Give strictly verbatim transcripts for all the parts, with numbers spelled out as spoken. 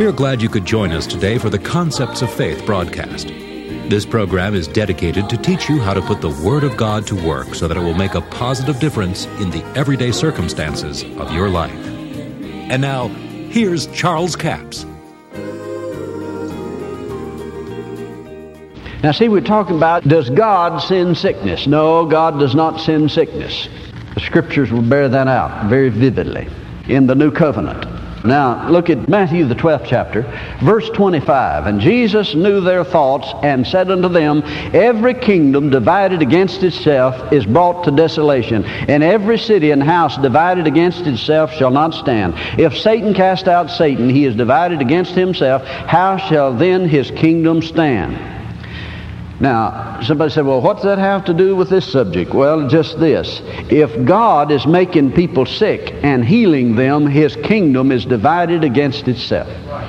are glad you could join us today for the Concepts of Faith broadcast. This program is dedicated to teach you how to put the Word of God to work so that it will make a positive difference in the everyday circumstances of your life. And now, here's Charles Capps. Now see, we're talking about, does God send sickness? No, God does not send sickness. The Scriptures will bear that out very vividly in the New Covenant. Now, look at Matthew, the twelfth chapter, verse twenty-five. And Jesus knew their thoughts and said unto them, Every kingdom divided against itself is brought to desolation, and every city and house divided against itself shall not stand. If Satan cast out Satan, he is divided against himself. How shall then his kingdom stand? Now, somebody said, well, what does that have to do with this subject? Well, just this. If God is making people sick and healing them, His kingdom is divided against itself.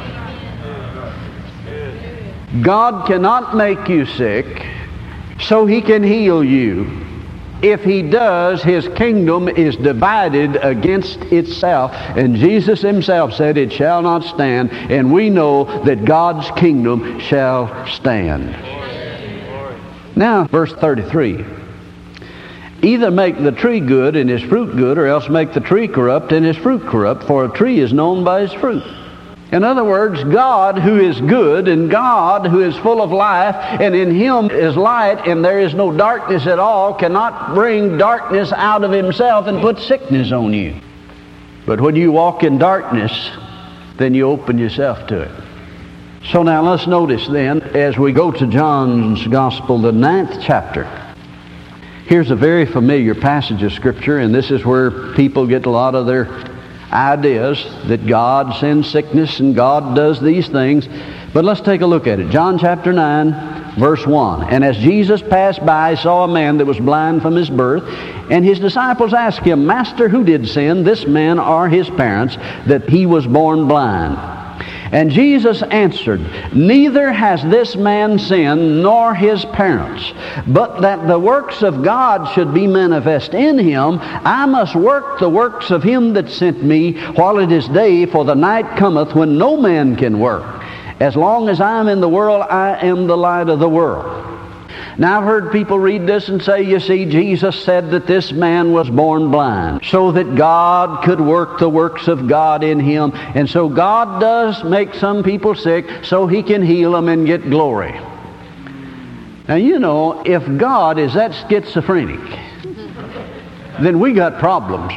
God cannot make you sick so He can heal you. If He does, His kingdom is divided against itself. And Jesus Himself said, it shall not stand. And we know that God's kingdom shall stand. Now, verse thirty-three. Either make the tree good and his fruit good, or else make the tree corrupt and his fruit corrupt, for a tree is known by his fruit. In other words, God who is good and God who is full of life, and in Him is light and there is no darkness at all, cannot bring darkness out of Himself and put sickness on you. But when you walk in darkness, then you open yourself to it. So now let's notice then, as we go to John's Gospel, the ninth chapter. Here's a very familiar passage of Scripture, and this is where people get a lot of their ideas that God sends sickness and God does these things. But let's take a look at it. John chapter nine, verse one. And as Jesus passed by, he saw a man that was blind from his birth. And his disciples asked him, Master, who did sin, this man or his parents, that he was born blind? And Jesus answered, Neither has this man sinned, nor his parents, but that the works of God should be manifest in him. I must work the works of him that sent me while it is day, for the night cometh when no man can work. As long as I am in the world, I am the light of the world. Now, I've heard people read this and say, you see, Jesus said that this man was born blind so that God could work the works of God in him. And so God does make some people sick so He can heal them and get glory. Now, you know, if God is that schizophrenic, then we got problems.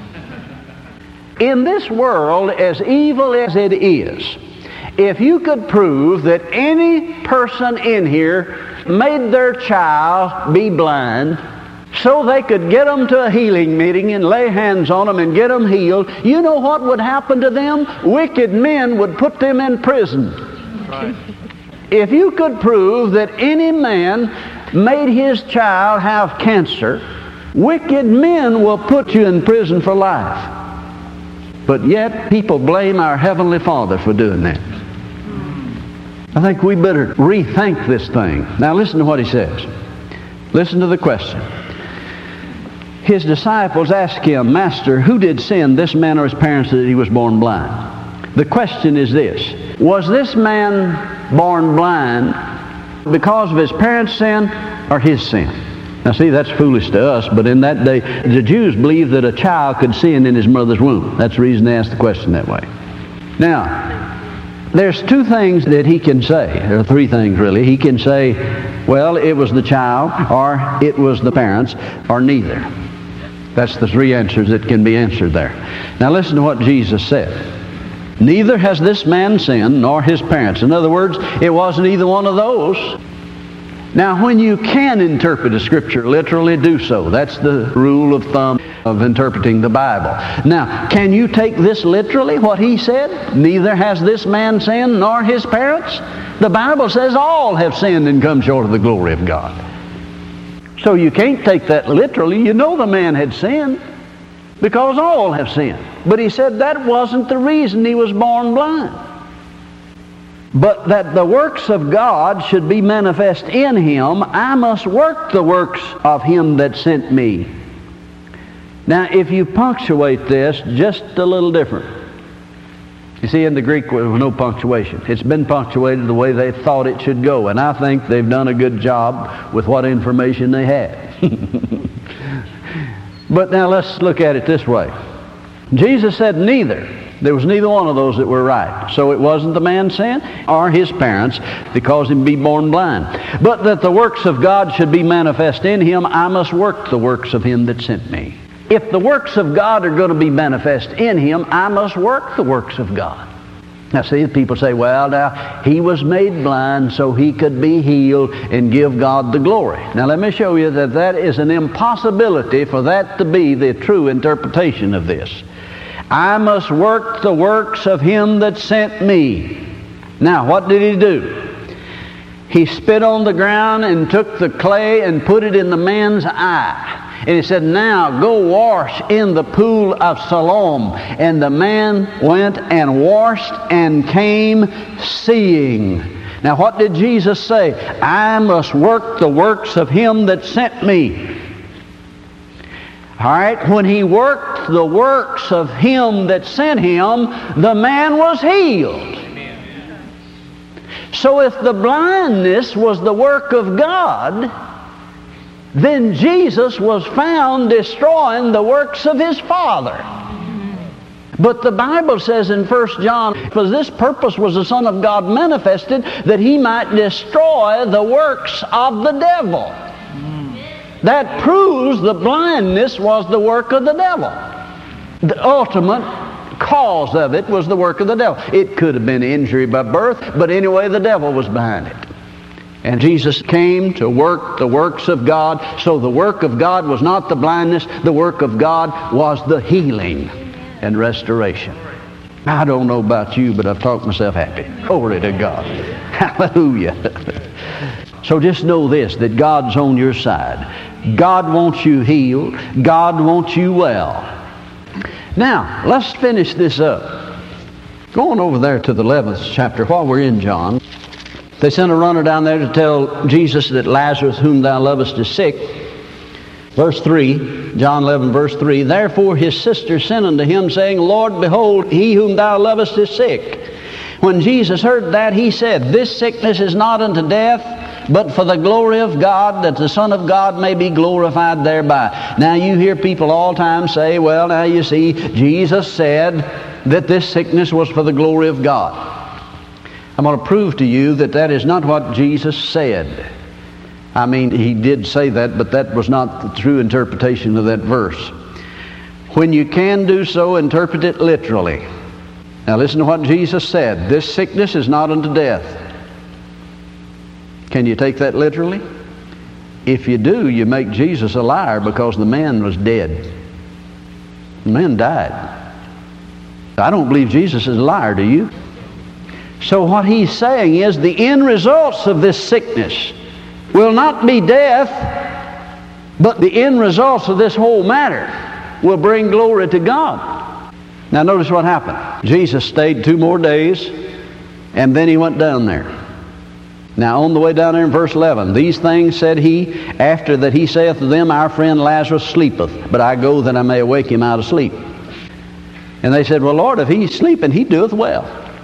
In this world, as evil as it is, if you could prove that any person in here made their child be blind so they could get them to a healing meeting and lay hands on them and get them healed, you know what would happen to them? Wicked men would put them in prison. Right. If you could prove that any man made his child have cancer, wicked men will put you in prison for life. But yet people blame our Heavenly Father for doing that. I think we better rethink this thing. Now listen to what he says. Listen to the question. His disciples asked him, Master, who did sin, this man or his parents, that he was born blind? The question is this. Was this man born blind because of his parents' sin or his sin? Now see, that's foolish to us, but in that day, the Jews believed that a child could sin in his mother's womb. That's the reason they asked the question that way. Now, there's two things that he can say. There are three things, really. He can say, well, it was the child, or it was the parents, or neither. That's the three answers that can be answered there. Now listen to what Jesus said. Neither has this man sinned, nor his parents. In other words, it wasn't either one of those. Now, when you can interpret a Scripture literally, do so. That's the rule of thumb of interpreting the Bible. Now, can you take this literally, what he said? Neither has this man sinned, nor his parents. The Bible says all have sinned and come short of the glory of God. So you can't take that literally. You know the man had sinned because all have sinned. But he said that wasn't the reason he was born blind. But that the works of God should be manifest in him, I must work the works of him that sent me. Now, if you punctuate this just a little different, You see, in the Greek there was no punctuation. It's been punctuated the way they thought it should go, and I think they've done a good job with what information they had. But now let's look at it this way. Jesus said neither. There was neither one of those that were right. So it wasn't the man's sin or his parents that caused him to be born blind. But that the works of God should be manifest in him, I must work the works of him that sent me. If the works of God are going to be manifest in him, I must work the works of God. Now see, people say, well, now, he was made blind so he could be healed and give God the glory. Now let me show you that that is an impossibility for that to be the true interpretation of this. I must work the works of him that sent me. Now, what did he do? He spit on the ground and took the clay and put it in the man's eye. And he said, now go wash in the pool of Siloam. And the man went and washed and came seeing. Now, what did Jesus say? I must work the works of him that sent me. All right, when he worked the works of him that sent him, the man was healed. So if the blindness was the work of God, then Jesus was found destroying the works of his Father. But the Bible says in First John, for this purpose was the Son of God manifested, that he might destroy the works of the devil. That proves the blindness was the work of the devil. The ultimate cause of it was the work of the devil. It could have been injury by birth, but anyway, the devil was behind it. And Jesus came to work the works of God. So the work of God was not the blindness. The work of God was the healing and restoration. I don't know about you, but I've talked myself happy. Glory to God. Hallelujah. So just know this, that God's on your side. God wants you healed. God wants you well. Now, let's finish this up. Going over there to the eleventh chapter, while we're in John, they sent a runner down there to tell Jesus that Lazarus, whom thou lovest, is sick. Verse three, John eleven, verse three, therefore his sister sent unto him, saying, Lord, behold, he whom thou lovest is sick. When Jesus heard that, he said, this sickness is not unto death, but for the glory of God, that the Son of God may be glorified thereby. Now you hear people all the time say, well, now you see, Jesus said that this sickness was for the glory of God. I'm going to prove to you that that is not what Jesus said. I mean, he did say that, but that was not the true interpretation of that verse. When you can do so, interpret it literally. Now listen to what Jesus said. This sickness is not unto death. Can you take that literally? If you do, you make Jesus a liar, because the man was dead. The man died. I don't believe Jesus is a liar, do you? So what he's saying is the end results of this sickness will not be death, but the end results of this whole matter will bring glory to God. Now notice what happened. Jesus stayed two more days, and then he went down there. Now on the way down there in verse eleven, these things said he, after that he saith to them, our friend Lazarus sleepeth, but I go that I may awake him out of sleep. And they said, well, Lord, if he's sleeping, he doeth well.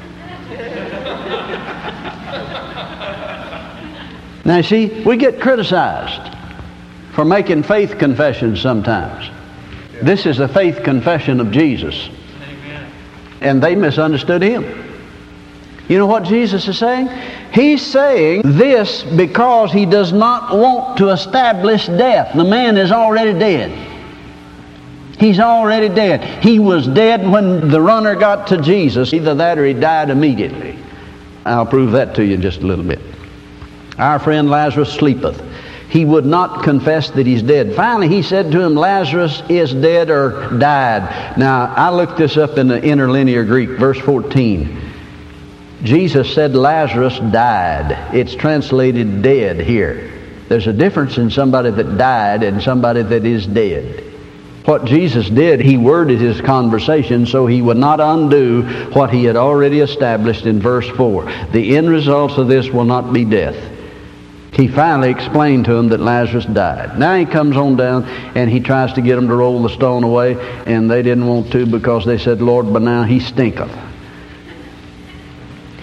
Now see, we get criticized for making faith confessions sometimes. This is a faith confession of Jesus. And they misunderstood him. You know what Jesus is saying? He's saying this because he does not want to establish death. The man is already dead. He's already dead. He was dead when the runner got to Jesus. Either that or he died immediately. I'll prove that to you in just a little bit. Our friend Lazarus sleepeth. He would not confess that he's dead. Finally, he said to him, Lazarus is dead or died. Now, I looked this up in the interlinear Greek, verse fourteen. Jesus said Lazarus died. It's translated dead here. There's a difference in somebody that died and somebody that is dead. What Jesus did, he worded his conversation so he would not undo what he had already established in verse four. The end results of this will not be death. He finally explained to them that Lazarus died. Now he comes on down and he tries to get them to roll the stone away, and they didn't want to because they said, Lord, but now he stinketh.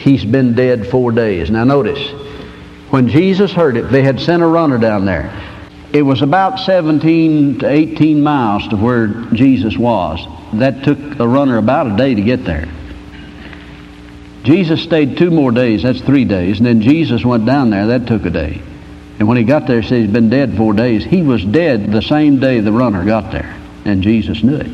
he's been dead four days. Now notice, when Jesus heard it, they had sent a runner down there. It was about seventeen to eighteen miles to where Jesus was. That took a runner about a day to get there. Jesus stayed two more days, that's three days, and then Jesus went down there, that took a day. And when he got there, he said he's been dead four days. He was dead the same day the runner got there, and Jesus knew it.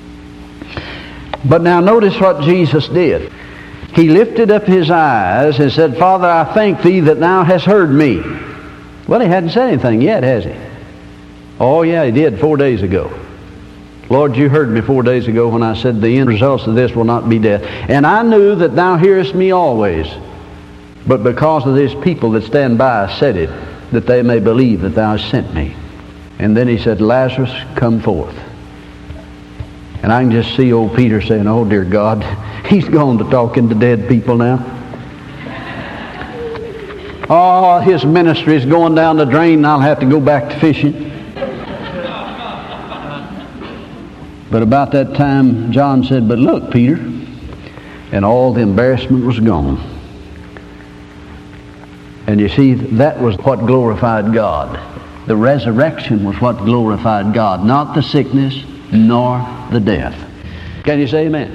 But now notice what Jesus did. He lifted up his eyes and said, Father, I thank thee that thou hast heard me. Well, he hadn't said anything yet, has he? Oh, yeah, he did four days ago. Lord, you heard me four days ago when I said the end results of this will not be death. And I knew that thou hearest me always. But because of these people that stand by, I said it, that they may believe that thou hast sent me. And then he said, Lazarus, come forth. And I can just see old Peter saying, oh, dear God, he's gone to talking to dead people now. Oh, his ministry is going down the drain and I'll have to go back to fishing. But about that time, John said, but look, Peter, and all the embarrassment was gone. And you see, that was what glorified God. The resurrection was what glorified God, not the sickness nor the death. Can you say amen?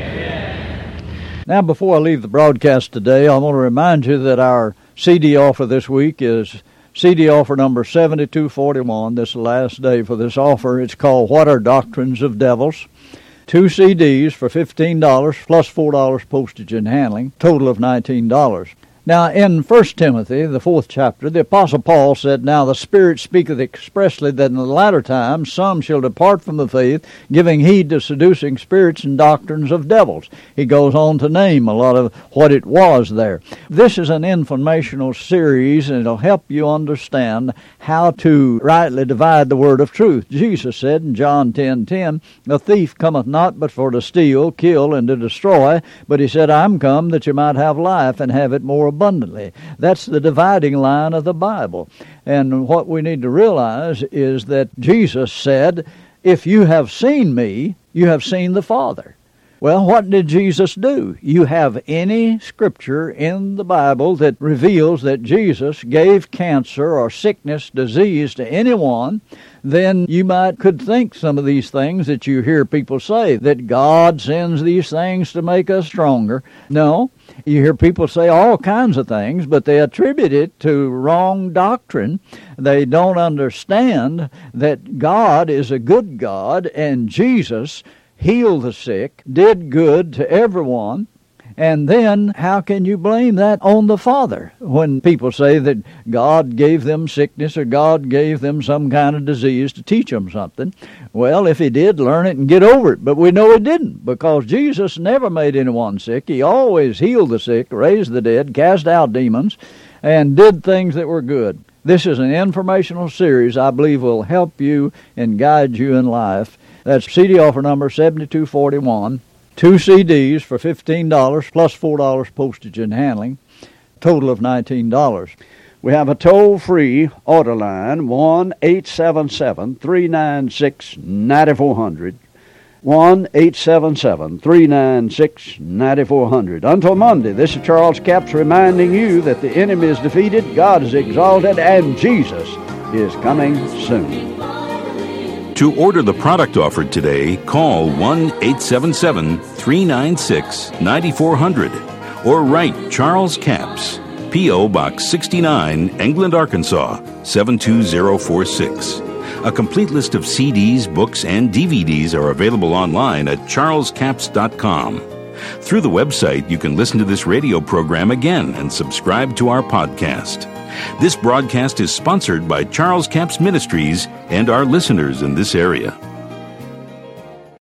Amen. Now, before I leave the broadcast today, I want to remind you that our C D offer this week is C D offer number seventy-two forty-one. This is the last day for this offer. It's called What Are Doctrines of Devils? Two C Ds for fifteen dollars plus four dollars postage and handling, total of nineteen dollars. Now, in First Timothy, the fourth chapter, the Apostle Paul said, Now the Spirit speaketh expressly that in the latter times some shall depart from the faith, giving heed to seducing spirits and doctrines of devils. He goes on to name a lot of what it was there. This is an informational series, and it'll help you understand how to rightly divide the word of truth. Jesus said in John ten ten, The thief cometh not but for to steal, kill, and to destroy, but he said, I'm come that you might have life and have it more abundantly. That's the dividing line of the Bible. And what we need to realize is that Jesus said, if you have seen me, you have seen the Father. Well, what did Jesus do? You have any scripture in the Bible that reveals that Jesus gave cancer or sickness, disease to anyone, then you might could think some of these things that you hear people say, that God sends these things to make us stronger. No, you hear people say all kinds of things, but they attribute it to wrong doctrine. They don't understand that God is a good God, and Jesus healed the sick, did good to everyone, and then how can you blame that on the Father when people say that God gave them sickness or God gave them some kind of disease to teach them something? Well, if he did, learn it and get over it. But we know he didn't, because Jesus never made anyone sick. He always healed the sick, raised the dead, cast out demons, and did things that were good. This is an informational series I believe will help you and guide you in life. That's C D offer number seventy-two forty-one. Two C Ds for fifteen dollars plus four dollars postage and handling, total of nineteen dollars. We have a toll-free order line, one eight seven seven, three nine six, nine four zero zero, one eight seven seven, three nine six, nine four zero zero. Until Monday, this is Charles Capps reminding you that the enemy is defeated, God is exalted, and Jesus is coming soon. To order the product offered today, call one eight seven seven, three nine six, nine four zero zero or write Charles Capps, P O. Box sixty-nine, England, Arkansas, seven two zero four six. A complete list of C Ds, books, and D V Ds are available online at charles capps dot com. Through the website, you can listen to this radio program again and subscribe to our podcast. This broadcast is sponsored by Charles Capps Ministries and our listeners in this area.